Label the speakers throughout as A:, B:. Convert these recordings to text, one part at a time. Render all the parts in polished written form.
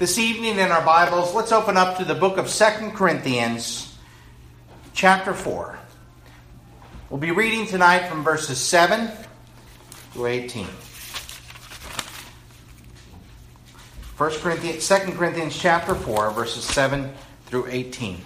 A: This evening in our Bibles, let's open up to the book of 2 Corinthians, chapter 4. We'll be reading tonight from verses 7 through 18. 2 Corinthians chapter 4, verses 7 through 18.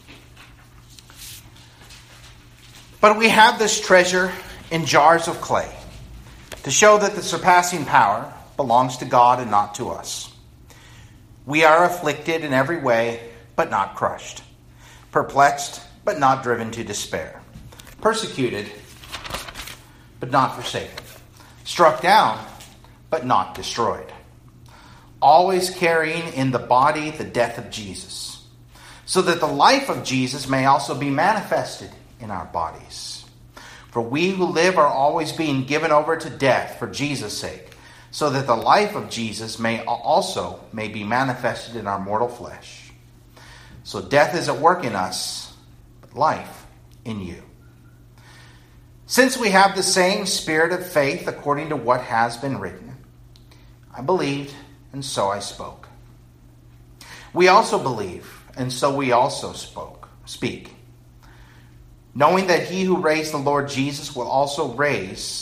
A: But we have this treasure in jars of clay, to show that the surpassing power belongs to God and not to us. We are afflicted in every way, but not crushed. Perplexed, but not driven to despair. Persecuted, but not forsaken. Struck down, but not destroyed. Always carrying in the body the death of Jesus, so that the life of Jesus may also be manifested in our bodies. For we who live are always being given over to death for Jesus' sake, so that the life of Jesus may be manifested in our mortal flesh. So death is at work in us, but life in you. Since we have the same spirit of faith according to what has been written, I believed, and so I spoke. We also believe, and so we also speak. Knowing that he who raised the Lord Jesus will also raise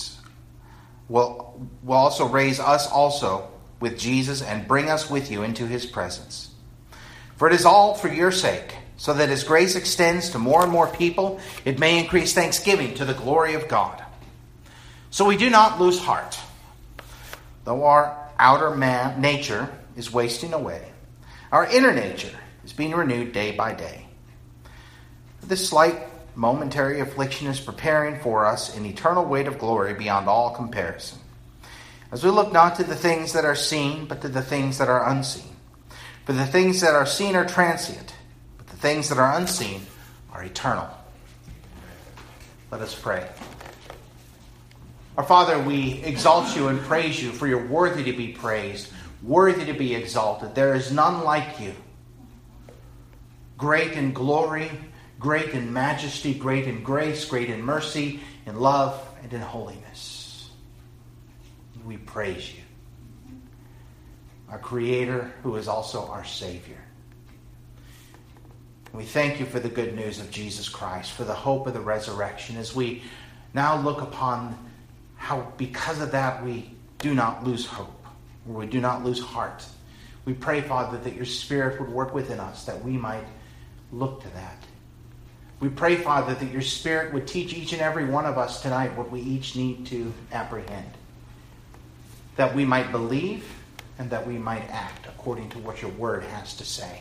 A: us also with Jesus and bring us with you into his presence. For it is all for your sake, so that as grace extends to more and more people, it may increase thanksgiving to the glory of God. So we do not lose heart. Though our outer nature is wasting away, our inner nature is being renewed day by day. This slight momentary affliction is preparing for us an eternal weight of glory beyond all comparison. As we look not to the things that are seen, but to the things that are unseen. For the things that are seen are transient, but the things that are unseen are eternal. Let us pray. Our Father, we exalt you and praise you, for you're worthy to be praised, worthy to be exalted. There is none like you. Great in glory, great in majesty, great in grace, great in mercy, in love, and in holiness. We praise you, our Creator, who is also our Savior. We thank you for the good news of Jesus Christ, for the hope of the resurrection, as we now look upon how, because of that, we do not lose hope, or we do not lose heart. We pray, Father, that your Spirit would work within us, that we might look to that. We pray, Father, that your Spirit would teach each and every one of us tonight what we each need to apprehend. That we might believe and that we might act according to what your word has to say.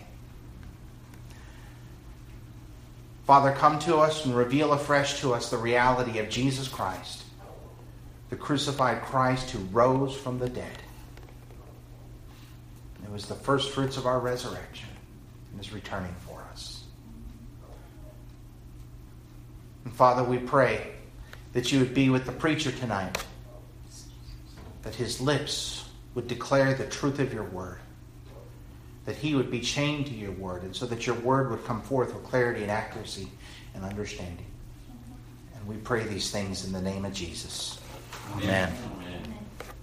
A: Father, come to us and reveal afresh to us the reality of Jesus Christ, the crucified Christ who rose from the dead. It was the first fruits of our resurrection and is returning for us. And Father, we pray that you would be with the preacher tonight, that his lips would declare the truth of your word, that he would be chained to your word, and so that your word would come forth with clarity and accuracy and understanding. And we pray these things in the name of Jesus. Amen. Amen.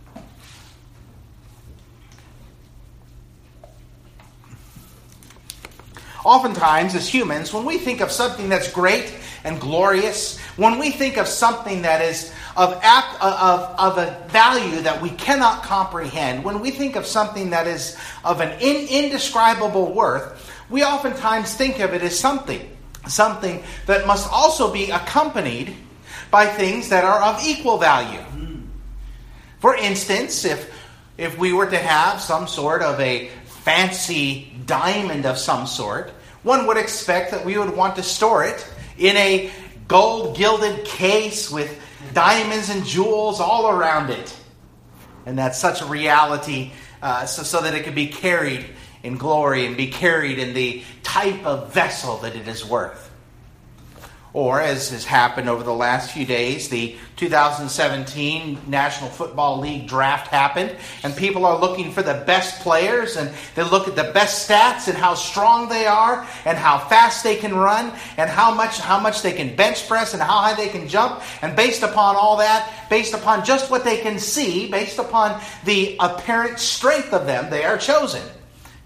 A: Oftentimes, as humans, when we think of something that's great and glorious, when we think of something that is of a value that we cannot comprehend, when we think of something that is of an indescribable worth, we oftentimes think of it as something that must also be accompanied by things that are of equal value. For instance, if we were to have some sort of a fancy diamond of some sort, one would expect that we would want to store it in a gold-gilded case with diamonds and jewels all around it. And that's such a reality so that it could be carried in glory and be carried in the type of vessel that it is worth. Or, as has happened over the last few days, the 2017 National Football League draft happened, and people are looking for the best players, and they look at the best stats and how strong they are, and how fast they can run, and how much they can bench press, and how high they can jump. And based upon all that, based upon just what they can see, based upon the apparent strength of them, they are chosen.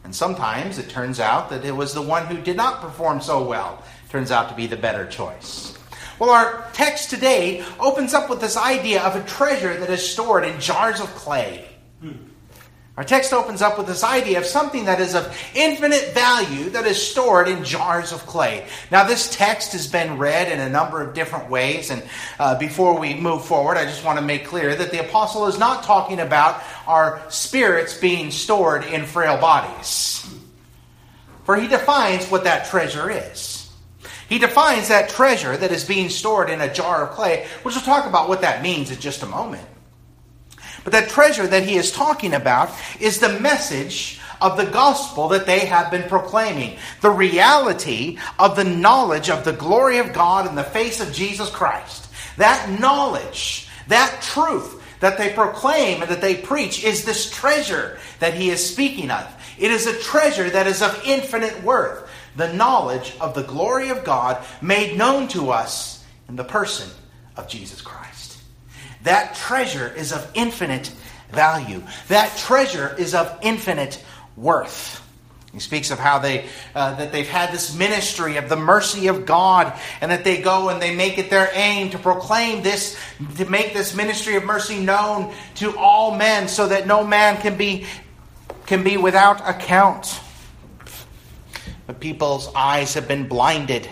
A: And sometimes it turns out that it was the one who did not perform so well. Turns out to be the better choice. Well, our text today opens up with this idea of a treasure that is stored in jars of clay. Our text opens up with this idea of something that is of infinite value that is stored in jars of clay. Now, this text has been read in a number of different ways, and before we move forward, I just want to make clear that the apostle is not talking about our spirits being stored in frail bodies. For he defines what that treasure is. He defines that treasure that is being stored in a jar of clay, which we'll talk about what that means in just a moment. But that treasure that he is talking about is the message of the gospel that they have been proclaiming. The reality of the knowledge of the glory of God in the face of Jesus Christ. That knowledge, that truth that they proclaim and that they preach is this treasure that he is speaking of. It is a treasure that is of infinite worth. The knowledge of the glory of God made known to us in the person of Jesus Christ. That treasure is of infinite value. That treasure is of infinite worth. He speaks of how that they've had this ministry of the mercy of God, and that they go and they make it their aim to proclaim this, to make this ministry of mercy known to all men, so that no man can be without account. But people's eyes have been blinded.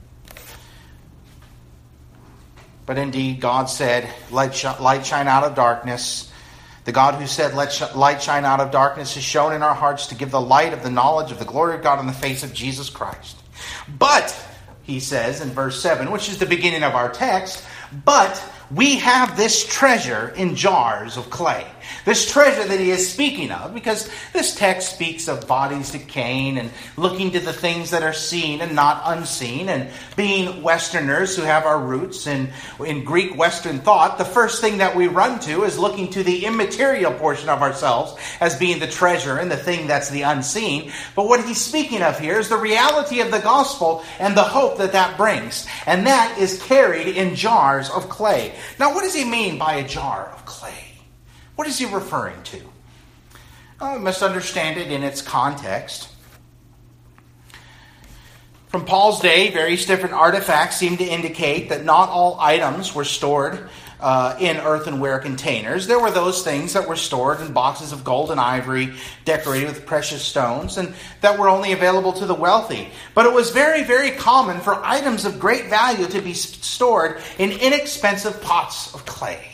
A: But indeed, God said, light shine out of darkness. The God who said, let light shine out of darkness is shown in our hearts to give the light of the knowledge of the glory of God in the face of Jesus Christ. But, he says in verse 7, which is the beginning of our text, but we have this treasure in jars of clay. This treasure that he is speaking of, because this text speaks of bodies decaying and looking to the things that are seen and not unseen. And being Westerners who have our roots in Greek Western thought, the first thing that we run to is looking to the immaterial portion of ourselves as being the treasure and the thing that's the unseen. But what he's speaking of here is the reality of the gospel and the hope that that brings. And that is carried in jars of clay. Now, what does he mean by a jar of clay? What is he referring to? We must understand it in its context. From Paul's day, various different artifacts seem to indicate that not all items were stored in earthenware containers. There were those things that were stored in boxes of gold and ivory, decorated with precious stones, and that were only available to the wealthy. But it was very, very common for items of great value to be stored in inexpensive pots of clay.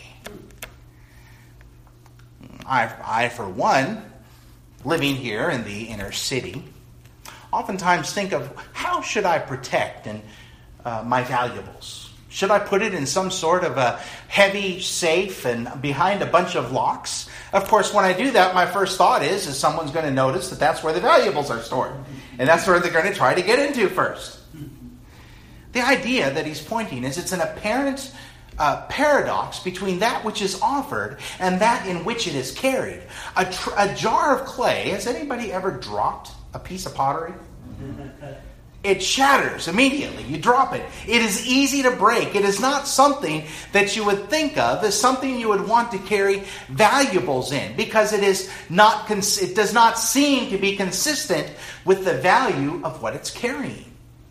A: I, for one, living here in the inner city, oftentimes think of how should I protect my valuables? Should I put it in some sort of a heavy safe and behind a bunch of locks? Of course, when I do that, my first thought is someone's going to notice that that's where the valuables are stored. And that's where they're going to try to get into first. The idea that he's pointing is it's an apparent paradox between that which is offered and that in which it is carried. A jar of clay, has anybody ever dropped a piece of pottery? It shatters immediately. You drop it. It is easy to break. It is not something that you would think of as something you would want to carry valuables in, because it does not seem to be consistent with the value of what it's carrying.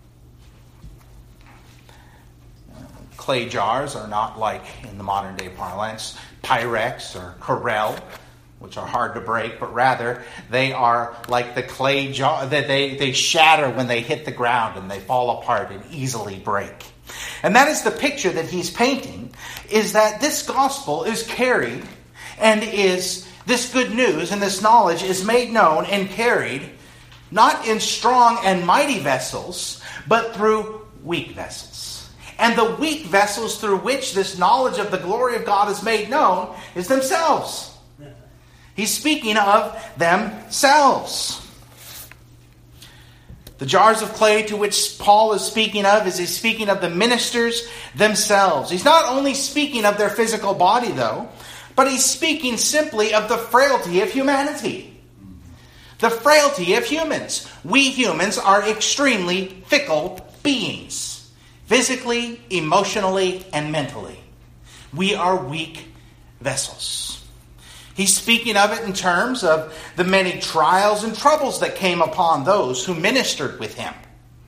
A: Clay jars are not like, in the modern day parlance, Pyrex or Corelle, which are hard to break, but rather they are like the clay jar that they shatter when they hit the ground and they fall apart and easily break. And that is the picture that he's painting, is that this gospel is carried and is this good news and this knowledge is made known and carried not in strong and mighty vessels, but through weak vessels. And the weak vessels through which this knowledge of the glory of God is made known is themselves. He's speaking of themselves. The jars of clay to which Paul is speaking of is he's speaking of the ministers themselves. He's not only speaking of their physical body, though, but he's speaking simply of the frailty of humanity. The frailty of humans. We humans are extremely fickle beings. Physically, emotionally, and mentally. We are weak vessels. He's speaking of it in terms of the many trials and troubles that came upon those who ministered with him.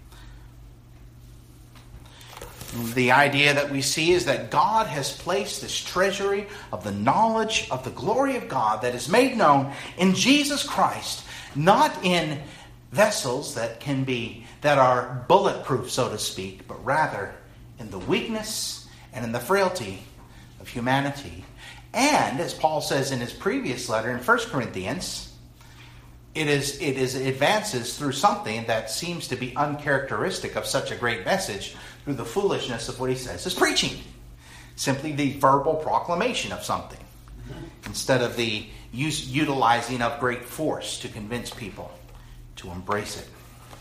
A: The idea that we see is that God has placed this treasury of the knowledge of the glory of God that is made known in Jesus Christ, not in vessels that are bulletproof, so to speak, but rather in the weakness and in the frailty of humanity. And, as Paul says in his previous letter in 1 Corinthians, it advances through something that seems to be uncharacteristic of such a great message, through the foolishness of what he says is preaching. Simply the verbal proclamation of something, instead of the utilizing of great force to convince people to embrace it.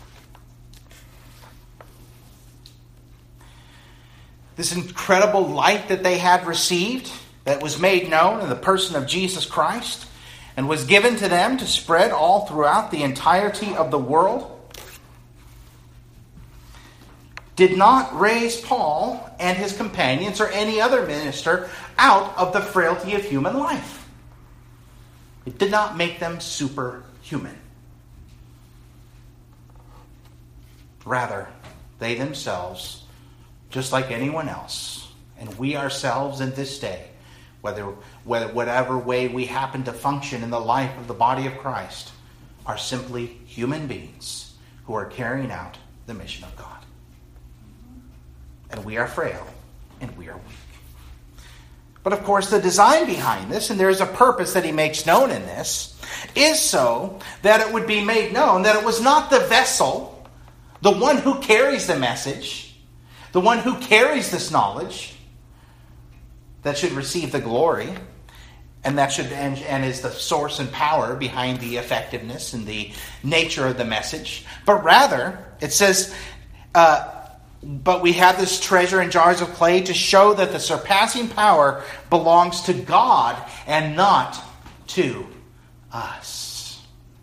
A: This incredible light that they had received, that was made known in the person of Jesus Christ, and was given to them to spread all throughout the entirety of the world, did not raise Paul and his companions or any other minister out of the frailty of human life. It did not make them superhuman. Rather, they themselves, just like anyone else, and we ourselves in this day, whatever way we happen to function in the life of the body of Christ, are simply human beings who are carrying out the mission of God. And we are frail, and we are weak. But of course, the design behind this, and there is a purpose that he makes known in this, is so that it would be made known that it was not the vessel, the one who carries the message, the one who carries this knowledge, that should receive the glory, and that should and is the source and power behind the effectiveness and the nature of the message. But rather, it says, but we have this treasure in jars of clay to show that the surpassing power belongs to God and not to us.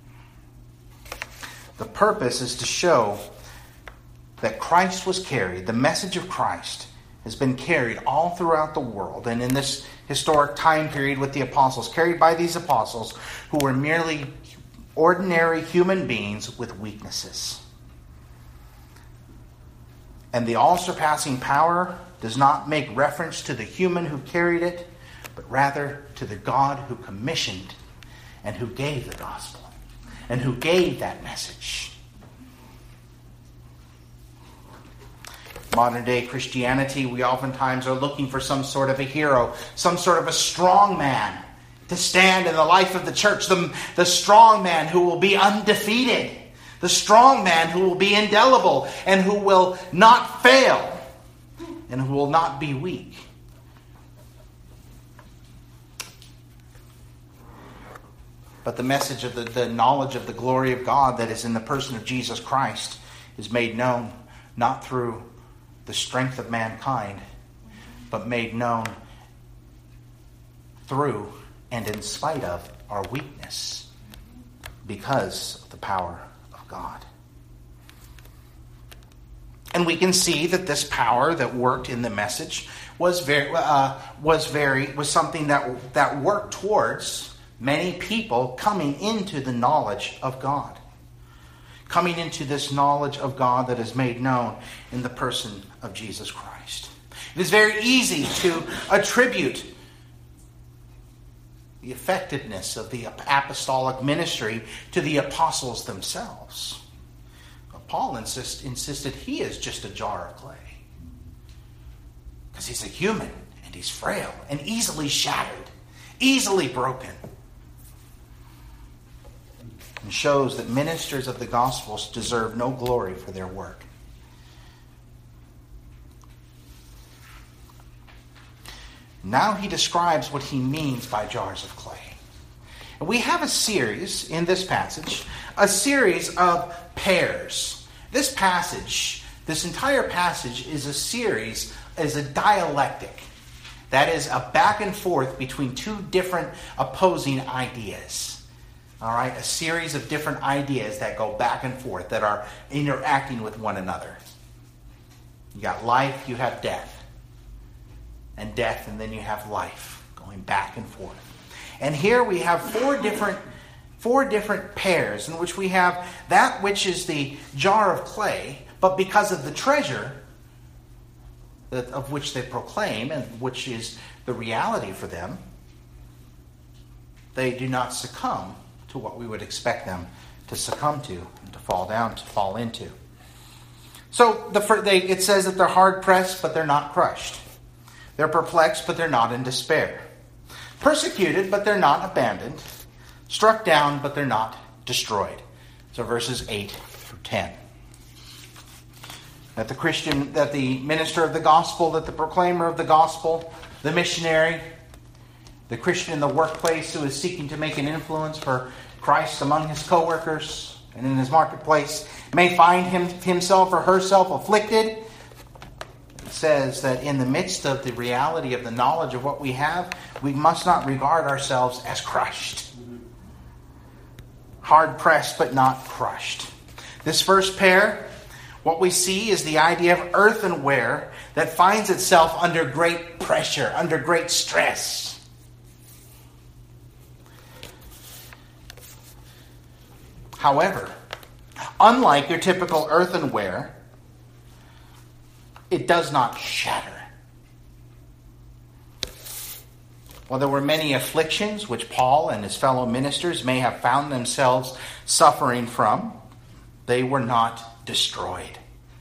A: The purpose is to show that Christ was carried, the message of Christ has been carried all throughout the world, and in this historic time period with the apostles, carried by these apostles who were merely ordinary human beings with weaknesses. And the all-surpassing power does not make reference to the human who carried it, but rather to the God who commissioned and who gave the gospel and who gave that message. Modern day Christianity, we oftentimes are looking for some sort of a hero, some sort of a strong man to stand in the life of the church, the strong man who will be undefeated, the strong man who will be indelible and who will not fail and who will not be weak. But the message of the knowledge of the glory of God that is in the person of Jesus Christ is made known not through the strength of mankind, but made known through and in spite of our weakness because of the power of God. And we can see that this power that worked in the message was something that worked towards many people coming into the knowledge of God. Coming into this knowledge of God that is made known in the person of Jesus Christ. It is very easy to attribute the effectiveness of the apostolic ministry to the apostles themselves. But Paul insisted he is just a jar of clay. Because he's a human and he's frail and easily shattered, easily broken. And shows that ministers of the gospel deserve no glory for their work. Now he describes what he means by jars of clay. And we have a series in this passage, a series of pairs. This entire passage is a dialectic. That is a back and forth between two different opposing ideas. All right, a series of different ideas that go back and forth, that are interacting with one another. You got life, you have death. And death, and then you have life, going back and forth. And here we have four different pairs in which we have that which is the jar of clay, but because of the treasure of which they proclaim and which is the reality for them, they do not succumb to what we would expect them to succumb to and to fall into. So it says that they're hard pressed, but they're not crushed. They're perplexed, but they're not in despair. Persecuted, but they're not abandoned. Struck down, but they're not destroyed. So verses 8 through 10. That the minister of the gospel, that the proclaimer of the gospel, the missionary, the Christian in the workplace who is seeking to make an influence for Christ among his co-workers and in his marketplace, may find himself or herself afflicted. It says that in the midst of the reality of the knowledge of what we have, we must not regard ourselves as crushed. Hard pressed, but not crushed. This first pair, what we see is the idea of earthenware that finds itself under great pressure, under great stress. However, unlike your typical earthenware, it does not shatter. While there were many afflictions which Paul and his fellow ministers may have found themselves suffering from, they were not destroyed.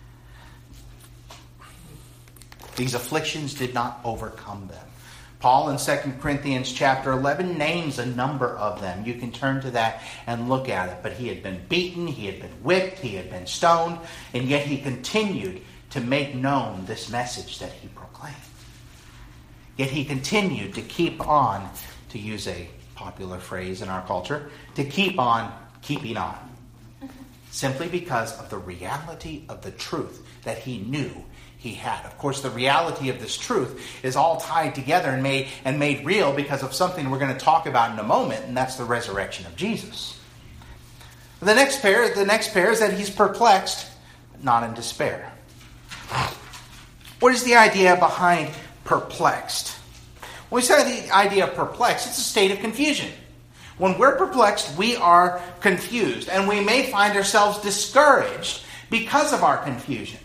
A: These afflictions did not overcome them. Paul in 2 Corinthians chapter 11 names a number of them. You can turn to that and look at it. But he had been beaten, he had been whipped, he had been stoned, and yet he continued to make known this message that he proclaimed. Yet he continued to keep on, to use a popular phrase in our culture, to keep on keeping on. Simply because of the reality of the truth that he knew he had. Of course, the reality of this truth is all tied together and made real because of something we're going to talk about in a moment, and that's the resurrection of Jesus. The next pair is that he's perplexed, not in despair. What is the idea behind perplexed? When we say the idea of perplexed, it's a state of confusion. When we're perplexed, we are confused, and we may find ourselves discouraged because of our confusion.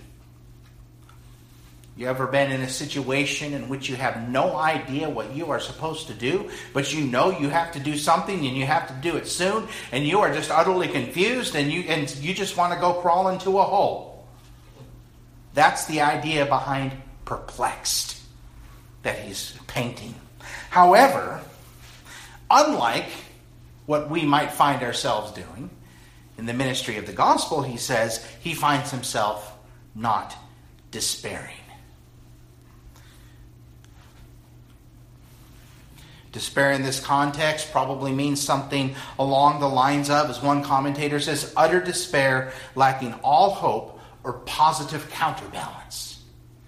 A: You ever been in a situation in which you have no idea what you are supposed to do, but you know you have to do something and you have to do it soon, and you are just utterly confused and you just want to go crawl into a hole? That's the idea behind perplexed that he's painting. However, unlike what we might find ourselves doing in the ministry of the gospel, he says he finds himself not despairing. Despair in this context probably means something along the lines of, as one commentator says, utter despair, lacking all hope or positive counterbalance.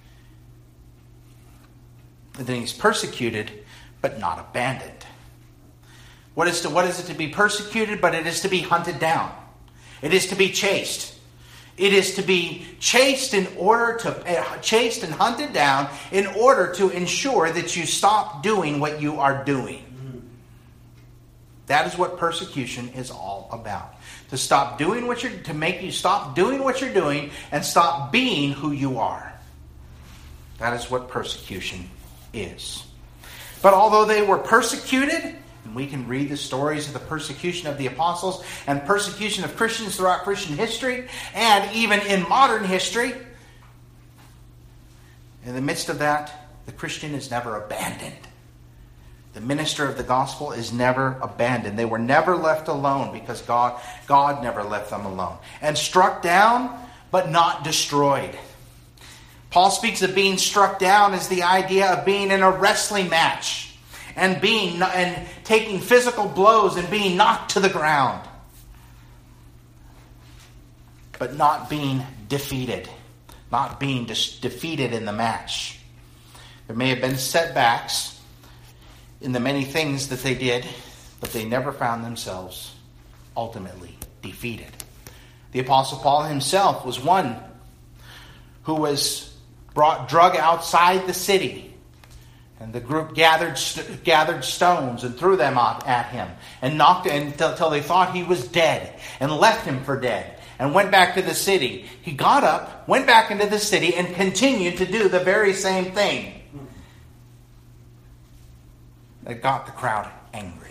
A: And then he's persecuted, but not abandoned. What is it to be persecuted? But it is to be hunted down. It is to be chased. It is to be chased and hunted down in order to ensure that you stop doing what you are doing. That is what persecution is all about. To make you stop doing what you're doing and stop being who you are. That is what persecution is. But although they were persecuted, and we can read the stories of the persecution of the apostles and persecution of Christians throughout Christian history and even in modern history. In the midst of that, the Christian is never abandoned. The minister of the gospel is never abandoned. They were never left alone because God never left them alone. And struck down, but not destroyed. Paul speaks of being struck down as the idea of being in a wrestling match. And taking physical blows and being knocked to the ground. But not being defeated. Not being defeated in the match. There may have been setbacks in the many things that they did, but they never found themselves ultimately defeated. The Apostle Paul himself was one who was drug outside the city And the group gathered stones and threw them at him and knocked until they thought he was dead and left him for dead and went back to the city. He got up, went back into the city, and continued to do the very same thing. That got the crowd angry.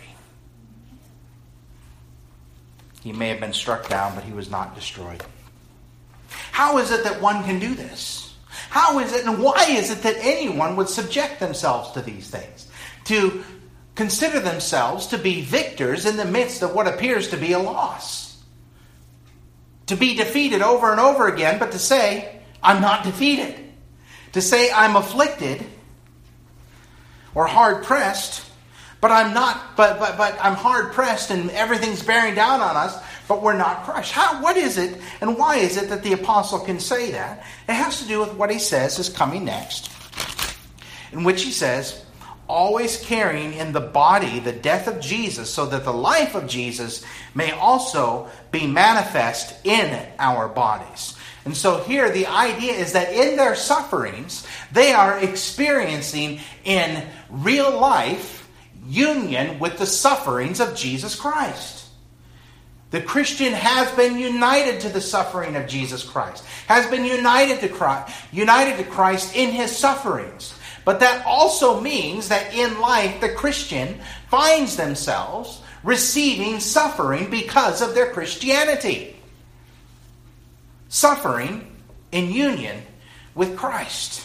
A: He may have been struck down, but he was not destroyed. How is it that one can do this? How is it and why is it that anyone would subject themselves to these things? To consider themselves to be victors in the midst of what appears to be a loss. To be defeated over and over again, but to say, I'm not defeated. To say, I'm afflicted or hard-pressed, but I'm not, but I'm hard-pressed and everything's bearing down on us, but we're not crushed. What is it and why is it that the apostle can say that? It has to do with what he says is coming next, in which he says, always carrying in the body the death of Jesus, so that the life of Jesus may also be manifest in our bodies. And so here the idea is that in their sufferings, they are experiencing in real life union with the sufferings of Jesus Christ. The Christian has been united to the suffering of Jesus Christ, has been united to Christ in his sufferings. But that also means that in life the Christian finds themselves receiving suffering because of their Christianity. Suffering in union with Christ.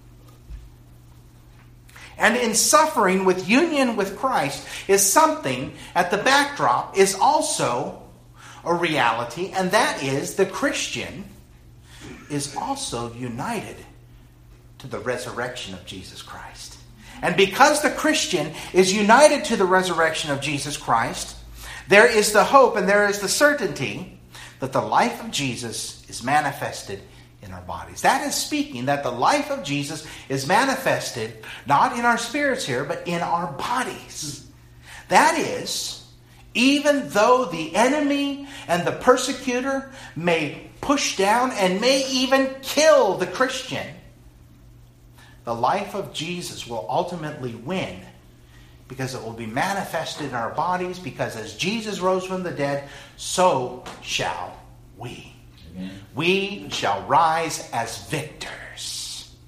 A: And in suffering with union with Christ is something at the backdrop is also a reality, and that is the Christian is also united to the resurrection of Jesus Christ. And because the Christian is united to the resurrection of Jesus Christ, there is the hope and there is the certainty that the life of Jesus is manifested in our bodies. That is speaking that the life of Jesus is manifested not in our spirits here, but in our bodies. That is, even though the enemy and the persecutor may push down and may even kill the Christian, the life of Jesus will ultimately win because it will be manifested in our bodies, because as Jesus rose from the dead, so shall we. Amen. We shall rise as victors.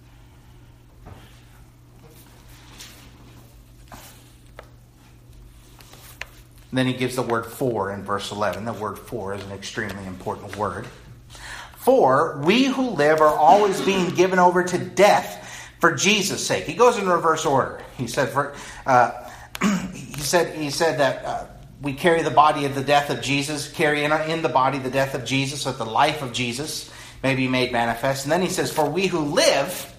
A: And then he gives the word for in verse 11. The word for is an extremely important word. For we who live are always being given over to death for Jesus' sake. He goes in reverse order. He said that we carry the body of the death of Jesus, carry in the body the death of Jesus, so that the life of Jesus may be made manifest. And then he says, for we who live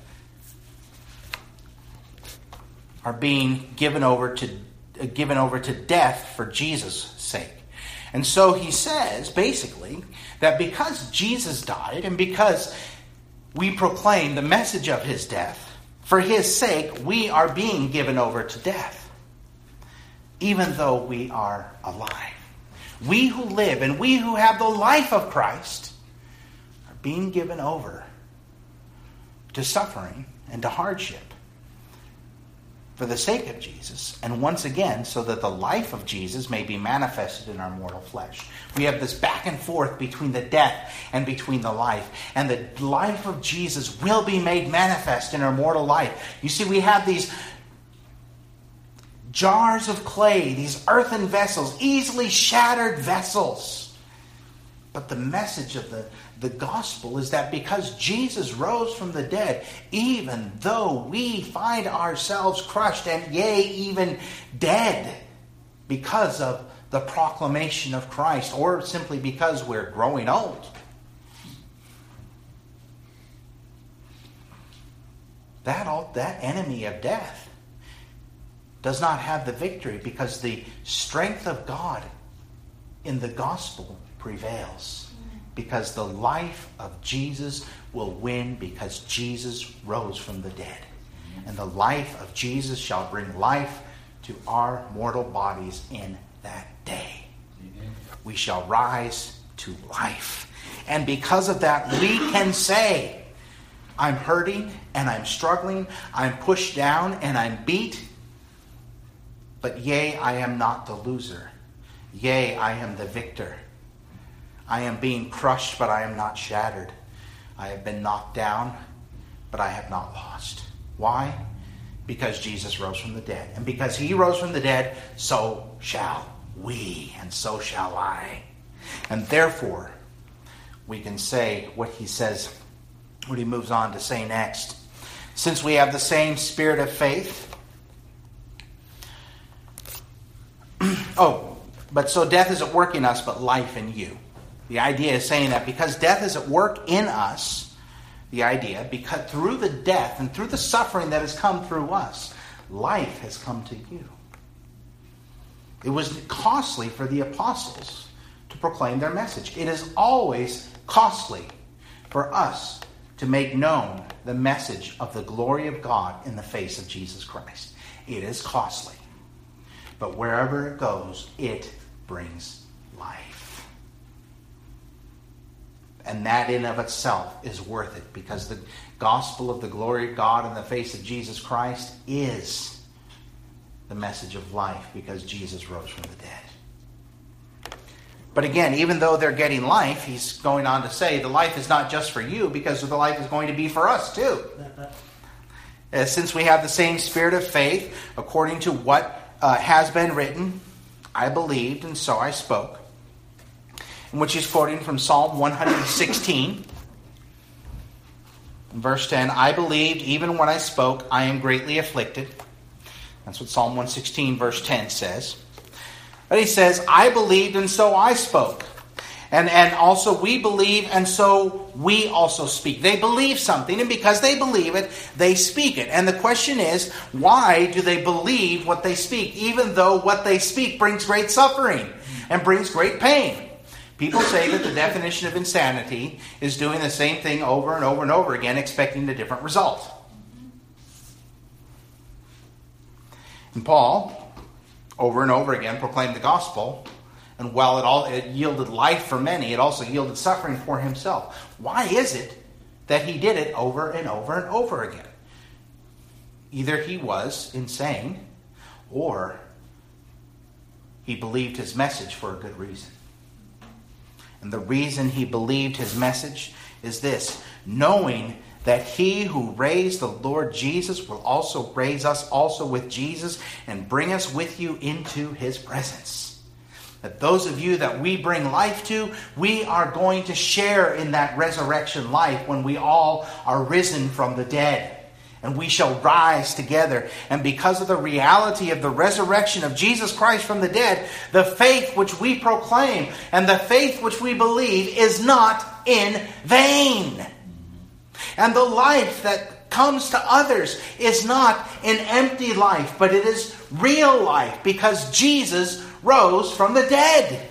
A: are being given over to death for Jesus' sake. And so he says, basically, that because Jesus died and because we proclaim the message of his death, for his sake, we are being given over to death, even though we are alive. We who live and we who have the life of Christ are being given over to suffering and to hardship for the sake of Jesus, and once again, so that the life of Jesus may be manifested in our mortal flesh. We have this back and forth between the death and between the life, and the life of Jesus will be made manifest in our mortal life. You see, we have these jars of clay, these earthen vessels, easily shattered vessels. But the message of the gospel is that because Jesus rose from the dead, even though we find ourselves crushed and yea, even dead because of the proclamation of Christ, or simply because we're growing old, that enemy of death does not have the victory, because the strength of God in the gospel prevails, because the life of Jesus will win, because Jesus rose from the dead. And the life of Jesus shall bring life to our mortal bodies in that day. We shall rise to life. And because of that, we can say, I'm hurting and I'm struggling. I'm pushed down and I'm beat. But yea, I am not the loser. Yea, I am the victor. I am being crushed, but I am not shattered. I have been knocked down, but I have not lost. Why? Because Jesus rose from the dead. And because he rose from the dead, so shall we, and so shall I. And therefore, we can say what he says, what he moves on to say next. Since we have the same spirit of faith. But so death is at work in us, but life in you. The idea is saying that because death is at work in us, because through the death and through the suffering that has come through us, life has come to you. It was costly for the apostles to proclaim their message. It is always costly for us to make known the message of the glory of God in the face of Jesus Christ. It is costly. But wherever it goes, it brings life. And that in of itself is worth it, because the gospel of the glory of God in the face of Jesus Christ is the message of life, because Jesus rose from the dead. But again, even though they're getting life, he's going on to say the life is not just for you, because the life is going to be for us too. Since we have the same spirit of faith, according to what has been written, I believed and so I spoke. In which he's quoting from Psalm 116. In verse 10, I believed even when I spoke, I am greatly afflicted. That's what Psalm 116 verse 10 says. But he says, I believed and so I spoke. And also we believe and so we also speak. They believe something, and because they believe it, they speak it. And the question is, why do they believe what they speak, even though what they speak brings great suffering and brings great pain? People say that the definition of insanity is doing the same thing over and over and over again, expecting a different result. And Paul, over and over again, proclaimed the gospel. And while it yielded life for many, it also yielded suffering for himself. Why is it that he did it over and over and over again? Either he was insane, or he believed his message for a good reason. And the reason he believed his message is this: knowing that he who raised the Lord Jesus will also raise us also with Jesus and bring us with you into his presence. That those of you that we bring life to, we are going to share in that resurrection life when we all are risen from the dead. And we shall rise together. And because of the reality of the resurrection of Jesus Christ from the dead, the faith which we proclaim and the faith which we believe is not in vain. And the life that comes to others is not an empty life, but it is real life, because Jesus rose from the dead.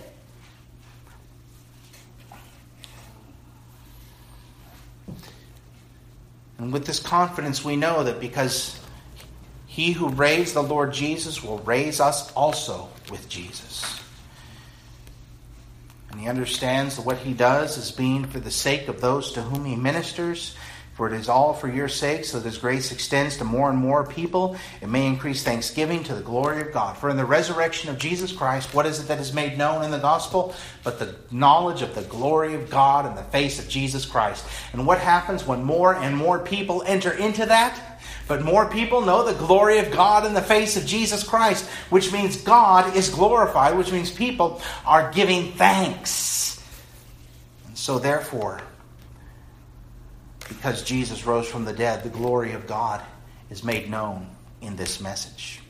A: And with this confidence we know that because he who raised the Lord Jesus will raise us also with Jesus. And he understands that what he does is being for the sake of those to whom he ministers. For it is all for your sake, so that his grace extends to more and more people. It may increase thanksgiving to the glory of God. For in the resurrection of Jesus Christ, what is it that is made known in the gospel? But the knowledge of the glory of God in the face of Jesus Christ. And what happens when more and more people enter into that? But more people know the glory of God in the face of Jesus Christ, which means God is glorified, which means people are giving thanks. And so therefore, because Jesus rose from the dead, the glory of God is made known in this message.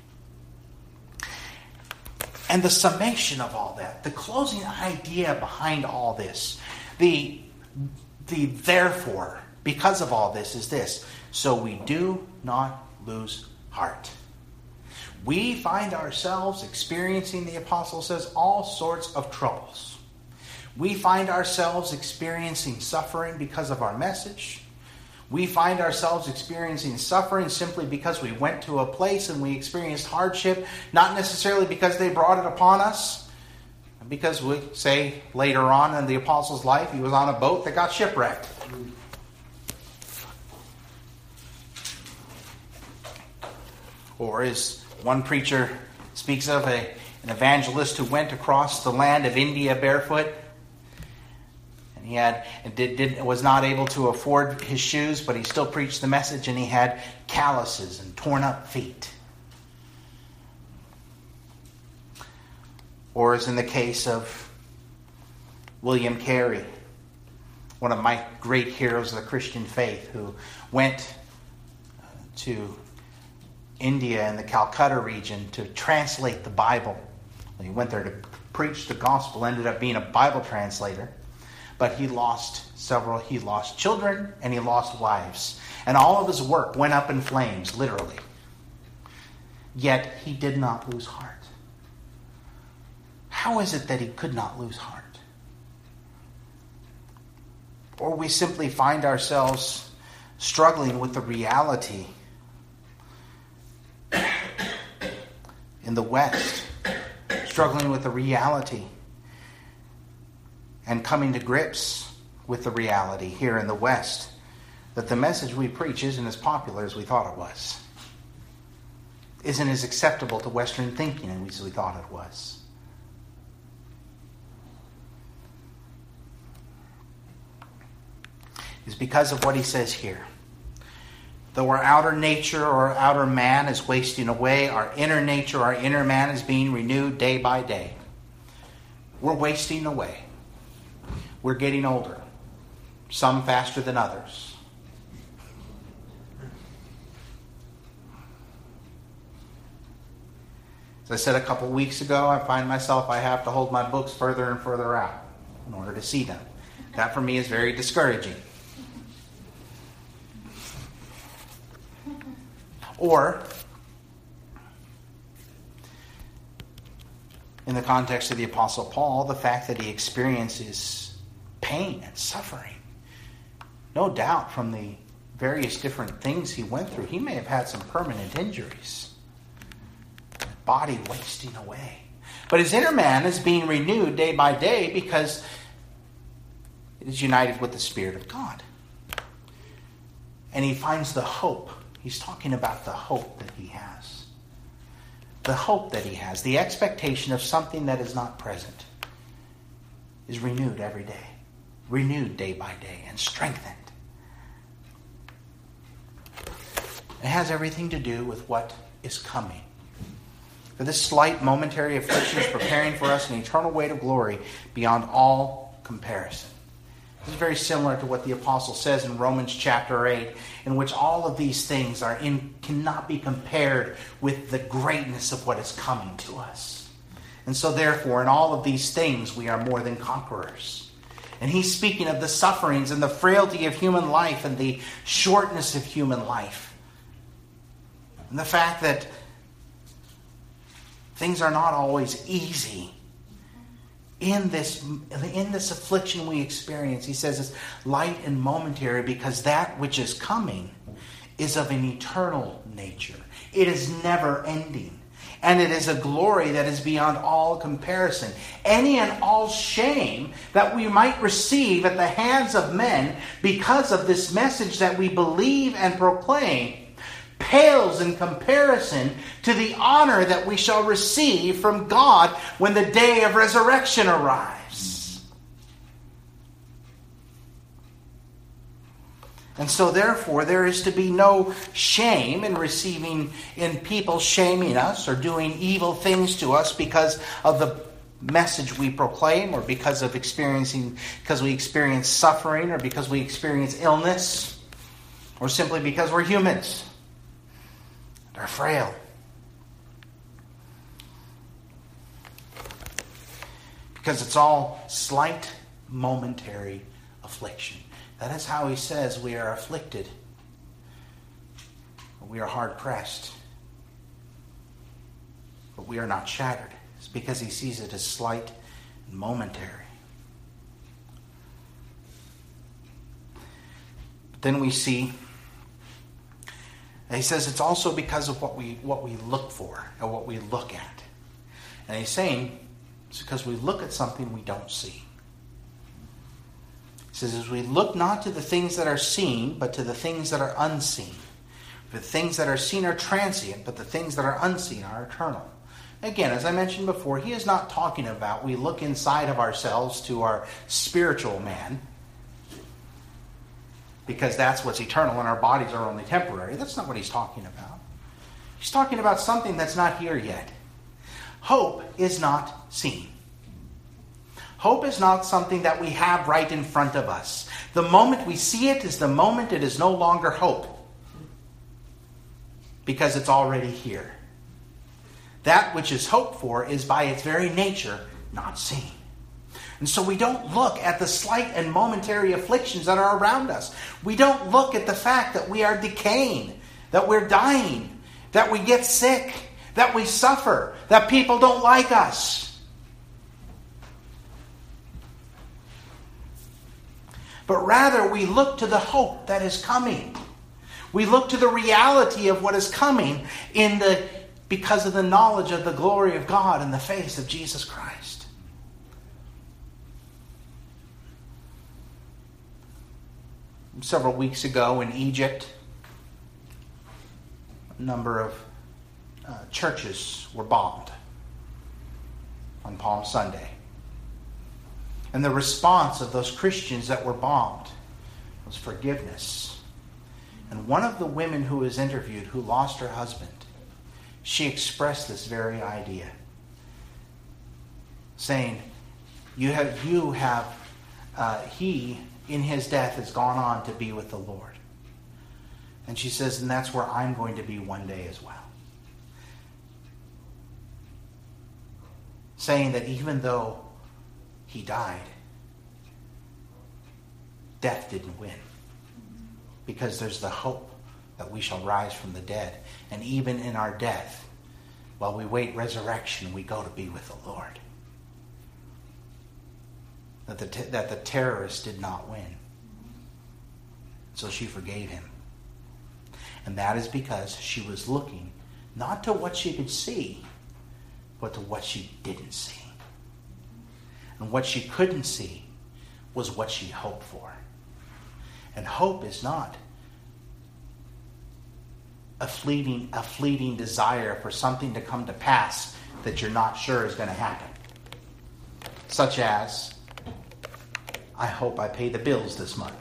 A: And the summation of all that, the closing idea behind all this, the therefore, because of all this, is this: so we do not lose heart. We find ourselves experiencing, the apostle says, all sorts of troubles. We find ourselves experiencing suffering because of our message. We find ourselves experiencing suffering simply because we went to a place and we experienced hardship, not necessarily because they brought it upon us. Because we say later on in the apostle's life, he was on a boat that got shipwrecked. Or as one preacher speaks of, an evangelist who went across the land of India barefoot, and he was not able to afford his shoes, but he still preached the message, and he had calluses and torn up feet. Or as in the case of William Carey, one of my great heroes of the Christian faith, who went to India and the Calcutta region to translate the Bible. He went there to preach the gospel, ended up being a Bible translator. But he lost children and he lost wives. And all of his work went up in flames, literally. Yet he did not lose heart. How is it that he could not lose heart? Or we simply find ourselves struggling with the reality in the West, struggling with the reality and coming to grips with the reality here in the West that the message we preach isn't as popular as we thought it was, isn't as acceptable to Western thinking as we thought it was. It's because of what he says here. Though our outer nature or outer man is wasting away, our inner nature, our inner man is being renewed day by day. We're wasting away. We're getting older. Some faster than others. As I said a couple weeks ago, I find myself I have to hold my books further and further out in order to see them. That for me is very discouraging. Or, in the context of the Apostle Paul, the fact that he experiences pain and suffering. No doubt from the various different things he went through, he may have had some permanent injuries. Body wasting away. But his inner man is being renewed day by day because it is united with the Spirit of God. And he finds the hope. He's talking about the hope that he has. The hope that he has. The expectation of something that is not present is renewed every day. Renewed day by day and strengthened. It has everything to do with what is coming. For this slight momentary affliction is preparing for us an eternal weight of glory beyond all comparison. This is very similar to what the apostle says in Romans chapter 8, in which all of these things cannot be compared with the greatness of what is coming to us. And so therefore, in all of these things, we are more than conquerors. And he's speaking of the sufferings and the frailty of human life and the shortness of human life. And the fact that things are not always easy. In this affliction we experience, he says it's light and momentary because that which is coming is of an eternal nature. It is never ending. And it is a glory that is beyond all comparison. Any and all shame that we might receive at the hands of men because of this message that we believe and proclaim pales in comparison to the honor that we shall receive from God when the day of resurrection arrives. And so therefore there is to be no shame in people shaming us or doing evil things to us because of the message we proclaim, or because we experience suffering, or because we experience illness, or simply because we're humans. Are frail. Because it's all slight, momentary affliction. That is how he says we are afflicted. We are hard pressed. But we are not shattered. It's because he sees it as slight and momentary. But then we see, and he says it's also because of what we look for and what we look at. And he's saying it's because we look at something we don't see. He says as we look not to the things that are seen, but to the things that are unseen. The things that are seen are transient, but the things that are unseen are eternal. Again, as I mentioned before, he is not talking about we look inside of ourselves to our spiritual man, because that's what's eternal and our bodies are only temporary. That's not what he's talking about. He's talking about something that's not here yet. Hope is not seen. Hope is not something that we have right in front of us. The moment we see it is the moment it is no longer hope, because it's already here. That which is hoped for is by its very nature not seen. And so we don't look at the slight and momentary afflictions that are around us. We don't look at the fact that we are decaying, that we're dying, that we get sick, that we suffer, that people don't like us. But rather we look to the hope that is coming. We look to the reality of what is coming because of the knowledge of the glory of God in the face of Jesus Christ. Several weeks ago in Egypt, a number of churches were bombed on Palm Sunday. And the response of those Christians that were bombed was forgiveness. And one of the women who was interviewed, who lost her husband, she expressed this very idea, saying, he in his death has gone on to be with the Lord. And she says, and that's where I'm going to be one day as well. Saying that even though he died, death didn't win. Because there's the hope that we shall rise from the dead. And even in our death, while we wait resurrection, we go to be with the Lord. That the terrorist did not win. So she forgave him. And that is because she was looking not to what she could see, but to what she didn't see. And what she couldn't see was what she hoped for. And hope is not a fleeting desire for something to come to pass that you're not sure is going to happen. Such as, I hope I pay the bills this month.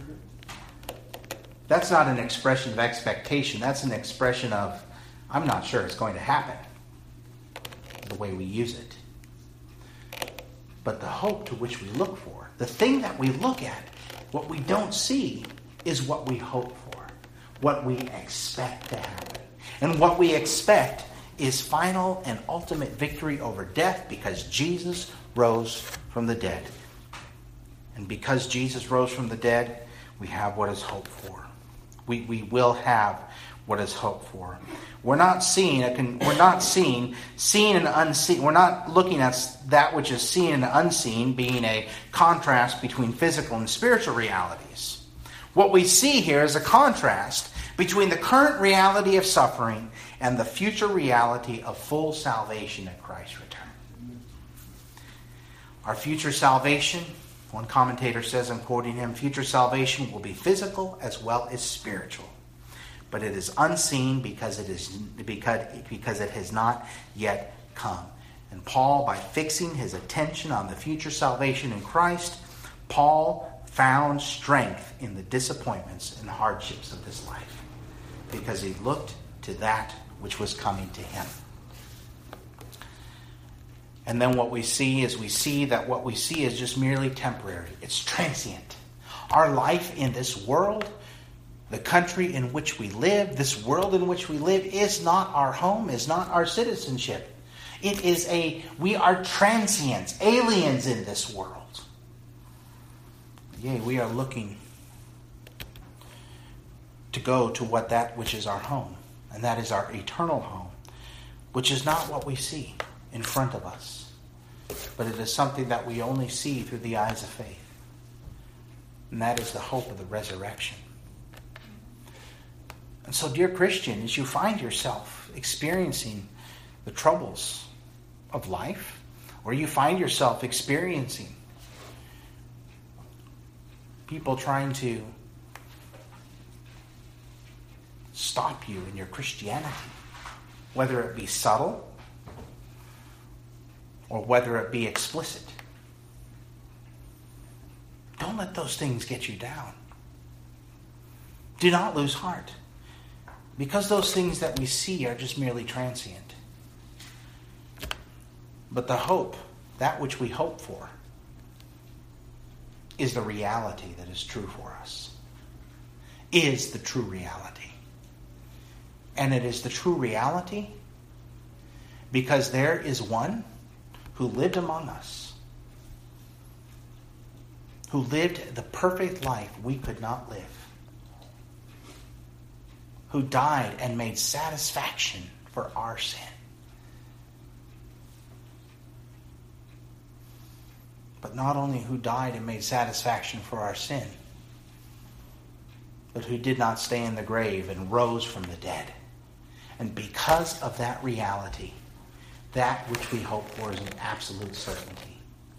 A: That's not an expression of expectation. That's an expression of, I'm not sure it's going to happen. The way we use it. But the hope to which we look for, the thing that we look at, what we don't see is what we hope for, what we expect to happen. And what we expect is final and ultimate victory over death because Jesus rose from the dead. And because Jesus rose from the dead, we have what is hoped for. We will have what is hoped for. We're not seeing seen and unseen. We're not looking at that which is seen and unseen being a contrast between physical and spiritual realities. What we see here is a contrast between the current reality of suffering and the future reality of full salvation at Christ's return. Our future salvation, one commentator says, I'm quoting him, future salvation will be physical as well as spiritual. But it is unseen because it has not yet come. And Paul, by fixing his attention on the future salvation in Christ, Paul found strength in the disappointments and hardships of this life. Because he looked to that which was coming to him. And then what we see is what we see is just merely temporary. It's transient. Our life in this world, the country in which we live, this world in which we live, is not our home, is not our citizenship. We are transients, aliens in this world. Yea, we are looking to go to that which is our home, and that is our eternal home, which is not what we see in front of us, but it is something that we only see through the eyes of faith. And that is the hope of the resurrection. And so, dear Christian, as you find yourself experiencing the troubles of life, or you find yourself experiencing people trying to stop you in your Christianity, whether it be subtle or whether it be explicit. Don't let those things get you down. Do not lose heart, because those things that we see are just merely transient. But the hope, that which we hope for, is the reality that is true for us, is the true reality. And it is the true reality because there is one who lived among us, who lived the perfect life we could not live, who died and made satisfaction for our sin. But not only who died and made satisfaction for our sin, but who did not stay in the grave and rose from the dead. And because of that reality, that which we hope for is an absolute certainty.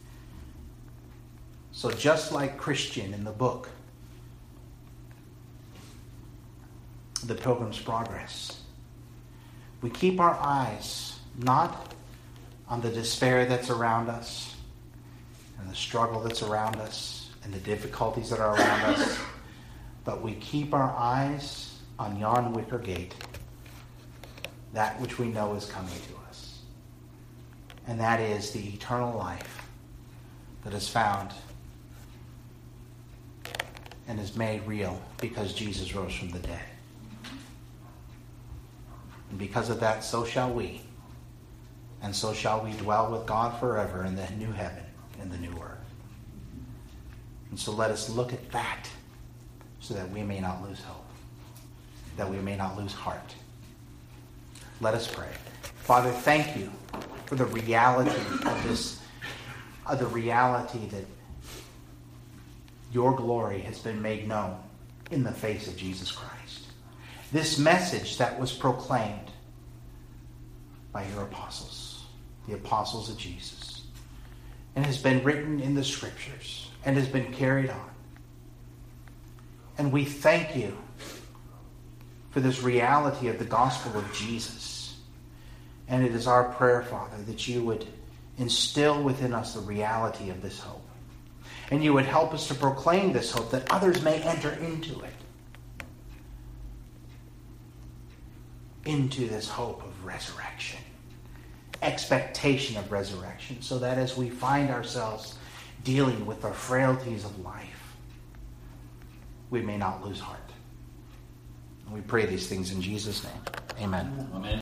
A: So just like Christian in the book, The Pilgrim's Progress, we keep our eyes not on the despair that's around us, and the struggle that's around us, and the difficulties that are around us, but we keep our eyes on yon wicker gate, that which we know is coming to us. And that is the eternal life that is found and is made real because Jesus rose from the dead. And because of that, so shall we. And so shall we dwell with God forever in the new heaven and the new earth. And so let us look at that so that we may not lose hope, that we may not lose heart. Let us pray. Father, thank you for the reality of the reality that your glory has been made known in the face of Jesus Christ. This message that was proclaimed by your apostles, the apostles of Jesus, and has been written in the scriptures and has been carried on. And we thank you for this reality of the gospel of Jesus. And it is our prayer, Father, that you would instill within us the reality of this hope. And you would help us to proclaim this hope that others may enter into it. Into this hope of resurrection. Expectation of resurrection. So that as we find ourselves dealing with the frailties of life, we may not lose heart. And we pray these things in Jesus' name. Amen. Amen.